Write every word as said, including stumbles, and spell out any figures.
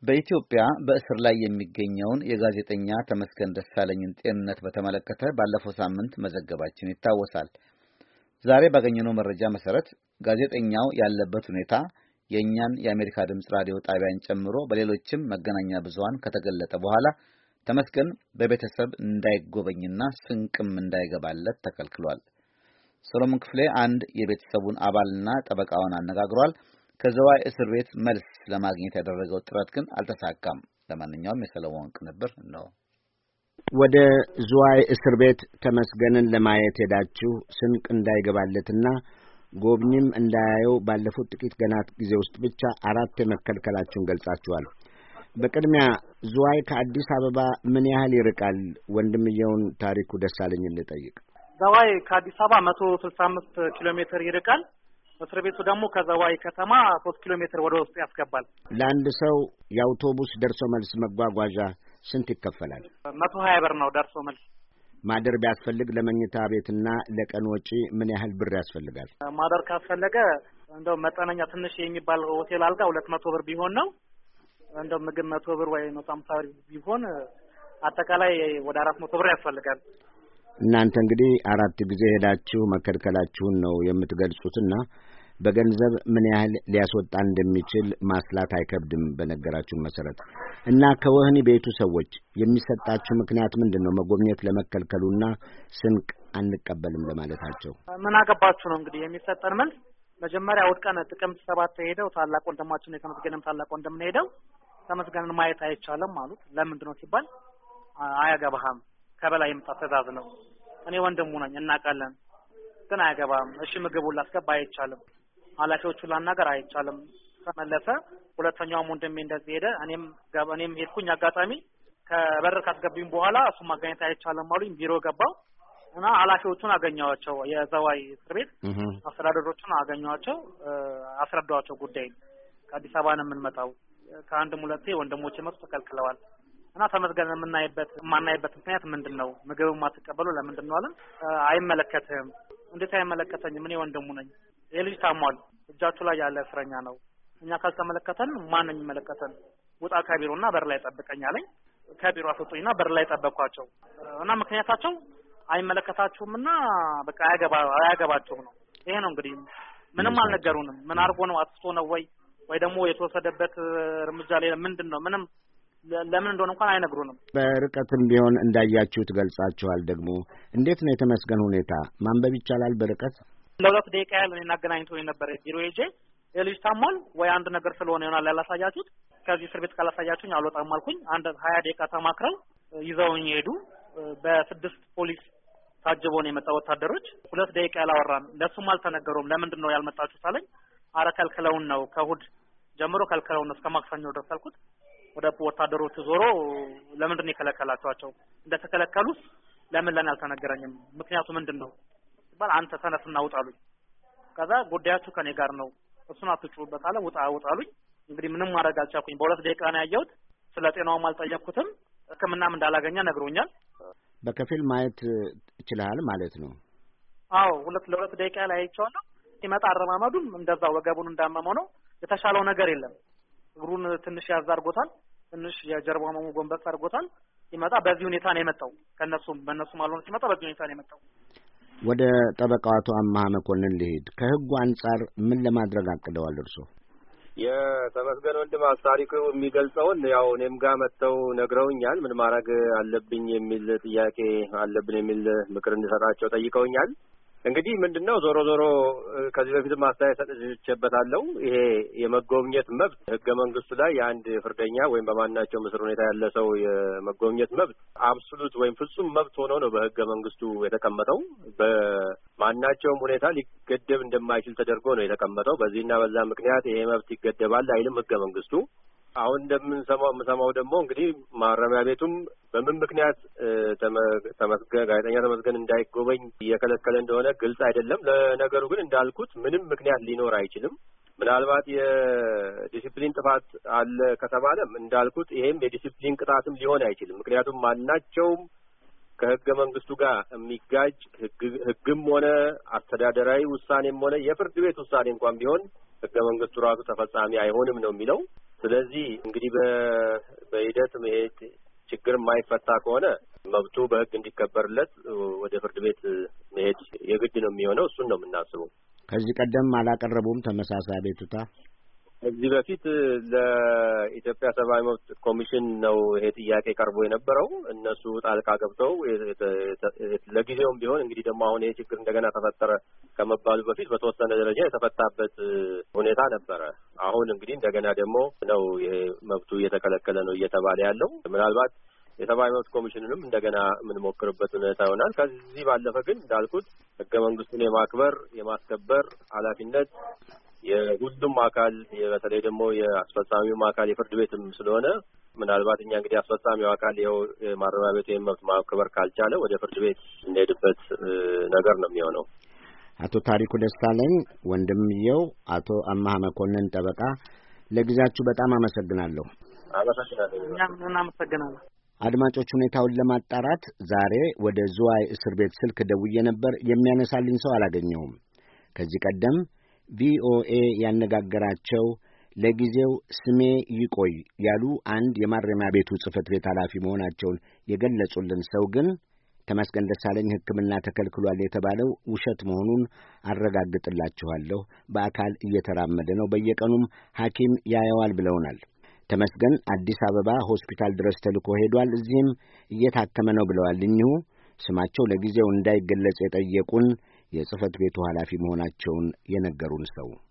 በኢትዮጵያ በእስር ላይ የሚገኘውን የጋዜጠኛ ተመስገን ደሳለኝን ጤንነት በተመለከተ ባለፈው ሳምንት መዘገባችን ይታወሳል። ዛሬ ባገኘነው መረጃ መሰረት ጋዜጠኛው ያለበት ሁኔታ የእኛን የአሜሪካ ድምፅ ራዲዮ ጣቢያን ጨምሮ በሌሎችም መገናኛ ብዙሃን ከተገለጠ በኋላ ተመስገን በቤተሰብ እንዳይጎበኝና ስንቅም እንዳይገባለት ተከልክሏል። ሰሎሞን ክፍሌ አንድ የቤተሰቡን አባልና ጠበቃውን አነጋግሯል። ከዘዋይ እስር ቤት መልስ ለማግኘት ያደረገው ጥረት ግን አልተሳካም። ለማንኛውም የሰሎሞን ቅንብር ነው። ወደ ዘዋይ እስር ቤት ተመስገንን ለማየት ሄዳችሁ ስንቅ እንዳይገባለትና ጎብኝም እንዳያየው ባለፉት ጥቂት ቀናት ጊዜ ውስጥ ብቻ አራት መከልከላችሁን ገልጻችኋል። በቅድሚያ ዘዋይ ከአዲስ አበባ ምን ያህል ይርቃል? ወንድምየውን ታሪኩ ደሳለኝን ልጠይቅ። ዘዋይ ከአዲስ አበባ መቶ ስልሳ አምስት ኪሎ ሜትር ይርቃል። እስር ቤቱ ደግሞ ከዘዋይ ከተማ ሶስት ኪሎ ሜትር ወደ ውስጥ ያስገባል። ለአንድ ሰው የአውቶቡስ ደርሶ መልስ መጓጓዣ ስንት ይከፈላል? መቶ ሀያ ብር ነው ደርሶ መልስ። ማደር ቢያስፈልግ ለመኝታ ቤትና ለቀን ወጪ ምን ያህል ብር ያስፈልጋል? ማደር ካስፈለገ እንደው መጠነኛ ትንሽ የሚባል ሆቴል አልጋ ሁለት መቶ ብር ቢሆን ነው። እንደው ምግብ መቶ ብር ወይ መቶ ሃምሳ ብር ቢሆን አጠቃላይ ወደ አራት መቶ ብር ያስፈልጋል። እናንተ እንግዲህ አራት ጊዜ ሄዳችሁ መከልከላችሁን ነው የምትገልጹትና በገንዘብ ምን ያህል ሊያስወጣ እንደሚችል ማስላት አይከብድም በነገራችሁን መሰረት። እና ከወህኒ ቤቱ ሰዎች የሚሰጣችሁ ምክንያት ምንድነው? መጎብኘት ለመከልከሉና ስንቅ አንቀበልም ለማለታቸው ምን አገባችሁ ነው እንግዲህ የሚሰጠን መልስ። መጀመሪያ ወድቀን ጥቅምት ሰባት ሄደው ታላቅ ወንድማችን የተመስገንም ታላቅ ወንድም ሄደው ተመስገንን ማየት አይቻልም አሉት። ለምንድነው ሲባል አያገባህም፣ ከበላይ የመጣ ትዕዛዝ ነው። እኔ ወንድሙ ነኝ እናውቃለን፣ ግን አያገባም። እሺ ምግቡን ላስገባ አይቻልም፣ ኃላፊዎቹን ላናገር አይቻልም። ተመለሰ። ሁለተኛውም ወንድሜ እንደዚህ ሄደ። እኔም እኔም ሄድኩኝ። አጋጣሚ ከበር ካስገቡኝ በኋላ እሱ ማግኘት አይቻልም አሉኝ። ቢሮ ገባው እና ኃላፊዎቹን አገኘዋቸው። የዘዋይ እስር ቤት አስተዳደሮቹን አገኘዋቸው። አስረዳዋቸው ጉዳይ ከአዲስ አበባ ነው የምንመጣው፣ ከአንድም ሁለቴ ወንድሞቼ መጡ ተከልክለዋል እና ተመስገን የምናይበት የማናይበት ምክንያት ምንድነው? ምግብ ማትቀበሉ ለምንድን ነው አለን። አይመለከትህም። እንዴት አይመለከተኝም? እኔ ወንድሙ ነኝ። የልጅ ታሟል፣ እጃችሁ ላይ ያለ እስረኛ ነው። እኛ ካልተመለከተን ማን ነው የሚመለከተን? ውጣ ከቢሮና በር ላይ ጠብቀኝ አለኝ። ከቢሮ አስወጡኝና በር ላይ ጠበቅኳቸው እና ምክንያታቸው አይመለከታችሁምና በቃ አያገባ አያገባችሁም ነው። ይሄ ነው እንግዲህ። ምንም አልነገሩንም። ምን አርጎ ነው? አጥፍቶ ነው ወይ ወይ ደግሞ የተወሰደበት እርምጃ ላይ ምንድነው? ምንም ለምን እንደሆነ እንኳን አይነግሩንም። በርቀትም ቢሆን እንዳያችሁ ትገልጻችኋል። ደግሞ እንዴት ነው የተመስገን ሁኔታ? ማንበብ ይቻላል በርቀት? ለሁለት ደቂቃ ያህል እኔን አገናኝቶ የነበረ ቢሮ ሄጄ የልጅ ታሟል ወይ አንድ ነገር ስለሆነ ይሆናል ያላሳያችሁት፣ ከዚህ እስር ቤት ካላሳያችሁኝ አልወጣም አልኩኝ። አንድ ሀያ ደቂቃ ተማክረው ይዘውኝ ሄዱ። በስድስት ፖሊስ ታጅቦ ነው የመጣው ወታደሮች። ሁለት ደቂቃ ያላወራን። ለሱም አልተነገሩም። ለምንድን ነው ያልመጣችሁት አለኝ። አረ ከልክለውን ነው፣ ከእሑድ ጀምሮ ከልክለውን ነው እስከ ማክሰኞ ድረስ አልኩት። ወደ ወታደሮቹ ዞሮ ለምንድን ነው የከለከላችኋቸው? እንደተከለከሉስ ለምን ለኔ አልተነገረኝም? ምክንያቱ ምንድነው ሲባል አንተ ተነስና ውጣሉኝ። ከዛ ጉዳያችሁ ከኔ ጋር ነው፣ እሱን አትጩበት አለ። ውጣ ውጣሉኝ። እንግዲህ ምንም ማድረግ አልቻልኩኝ። በሁለት ደቂቃ ነው ያየሁት። ስለ ጤናውም አልጠየቅኩትም። ሕክምናም እንዳላገኘ ነግሮኛል። በከፊል ማየት ይችላል ማለት ነው? አዎ፣ ሁለት ለሁለት ደቂቃ ላይ አይቼዋለሁ። ሲመጣ አረማመዱም እንደዛ ወገቡን እንዳመመው ነው። የተሻለው ነገር የለም። እግሩን ትንሽ ያዝ አድርጎታል። ትንሽ የጀርባው ማሙ ጎንበስ አድርጎታል። ሲመጣ በዚህ ሁኔታ ነው የመጣው። ከነሱም በእነሱም አልሆነ ሲመጣ በዚህ ሁኔታ ነው የመጣው። ወደ ጠበቃው አቶ አማሃ መኮንን ልሂድ። ከህጉ አንጻር ምን ለማድረግ አቅደዋል እርሶ? የተመስገን ወንድም አስታሪኩ የሚገልጸውን ያው እኔም ጋር መጥተው ነግረውኛል። ምን ማድረግ አለብኝ የሚል ጥያቄ አለብን የሚል ምክር እንድሰጣቸው ጠይቀውኛል። እንግዲህ ምንድነው ዞሮ ዞሮ ከዚህ በፊት ማስተያየት ሰጥቼበታለሁ። ይሄ የመጎብኘት መብት ህገ መንግስቱ ላይ የአንድ ፍርደኛ ወይም በማናቸውም እስር ሁኔታ ያለ ሰው የመጎብኘት መብት አብሶሉት ወይም ፍጹም መብት ሆኖ ነው በህገ መንግስቱ የተቀመጠው። በማናቸውም ሁኔታ ሊገደብ እንደማይችል ተደርጎ ነው የተቀመጠው። በዚህና በዛ ምክንያት ይሄ መብት ይገደባል አይልም ህገ መንግስቱ። አሁን እንደምንሰማው የምሰማው ደግሞ እንግዲህ ማረሚያ ቤቱም በምን ምክንያት ተመስገን ጋዜጠኛ ተመስገን እንዳይጎበኝ እየከለከለ እንደሆነ ግልጽ አይደለም። ለነገሩ ግን እንዳልኩት ምንም ምክንያት ሊኖር አይችልም። ምናልባት የዲሲፕሊን ጥፋት አለ ከተባለም እንዳልኩት ይሄም የዲሲፕሊን ቅጣትም ሊሆን አይችልም። ምክንያቱም ማናቸውም ከህገ መንግስቱ ጋር የሚጋጭ ህግም ሆነ አስተዳደራዊ ውሳኔም ሆነ የፍርድ ቤት ውሳኔ እንኳን ቢሆን ህገ መንግስቱ ራሱ ተፈጻሚ አይሆንም ነው የሚለው። ስለዚህ እንግዲህ በሂደት መሄድ ችግር የማይፈታ ከሆነ መብቱ በሕግ እንዲከበርለት ወደ ፍርድ ቤት መሄድ የግድ ነው የሚሆነው። እሱን ነው የምናስበው። ከዚህ ቀደም አላቀረቡም ተመሳሳይ አቤቱታ? ከዚህ በፊት ለኢትዮጵያ ሰብአዊ መብት ኮሚሽን ነው ይሄ ጥያቄ ቀርቦ የነበረው። እነሱ ጣልቃ ገብተው ለጊዜውም ቢሆን እንግዲህ ደግሞ አሁን ይሄ ችግር እንደገና ተፈጠረ ከመባሉ በፊት በተወሰነ ደረጃ የተፈታበት ሁኔታ ነበረ። አሁን እንግዲህ እንደገና ደግሞ ነው ይሄ መብቱ እየተከለከለ ነው እየተባለ ያለው። ምናልባት የሰብአዊ መብት ኮሚሽንንም እንደገና የምንሞክርበት ሁኔታ ይሆናል። ከዚህ ባለፈ ግን እንዳልኩት ህገ መንግስቱን የማክበር የማስከበር ኃላፊነት የሁሉም አካል በተለይ ደግሞ የአስፈጻሚው አካል የፍርድ ቤትም ስለሆነ ምናልባት እኛ እንግዲህ አስፈጻሚው አካል ይኸው ማረሚያ ቤቱ የመብት ማክበር ካልቻለ ወደ ፍርድ ቤት እንሄድበት ነገር ነው የሚሆነው። አቶ ታሪኩ ደሳለኝ ወንድምየው፣ አቶ አማሃ መኮንን ጠበቃ፣ ለጊዜያችሁ በጣም አመሰግናለሁ። አመሰግናለሁ። እኛም እናመሰግናለን። አድማጮች፣ ሁኔታውን ለማጣራት ዛሬ ወደ ዝዋይ እስር ቤት ስልክ ደውዬ ነበር። የሚያነሳልኝ ሰው አላገኘሁም። ከዚህ ቀደም ቪኦኤ ያነጋገራቸው ለጊዜው ስሜ ይቆይ ያሉ አንድ የማረሚያ ቤቱ ጽሕፈት ቤት ኃላፊ መሆናቸውን የገለጹልን ሰው ግን ተመስገን ደሳለኝ ሕክምና ተከልክሏል የተባለው ውሸት መሆኑን አረጋግጥላችኋለሁ፣ በአካል እየተራመደ ነው፣ በየቀኑም ሐኪም ያየዋል ብለውናል። ተመስገን አዲስ አበባ ሆስፒታል ድረስ ተልኮ ሄዷል፣ እዚህም እየታከመ ነው ብለዋል። እኚሁ ስማቸው ለጊዜው እንዳይገለጽ የጠየቁን የጽሕፈት ቤቱ ኃላፊ መሆናቸውን የነገሩን ሰው